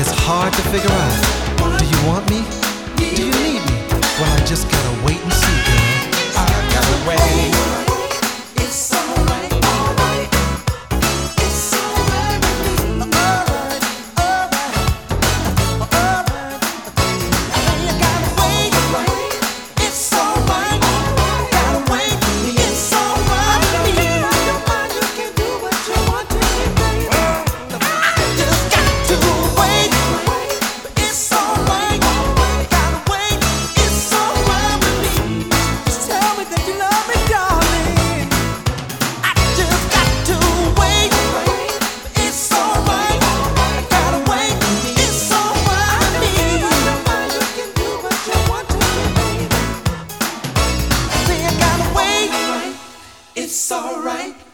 it's hard to figure out. Do you want me? Do you need me? Well, I just gotta wait and see, girl. I gotta wait. It's alright, alright. It's alright with me. Alright, alright, alright. You gotta wait. It's alright. Gotta wait. It's alright with me. Your mind, you can do what you want to do, baby. I just got to wait. It's alright. Gotta wait. It's alright with me. Just tell me that you love me, darling. I just got to wait. It's alright. Gotta wait. It's alright with me. Your mind, you can do what you want to do, baby. Say I gotta wait. It's alright.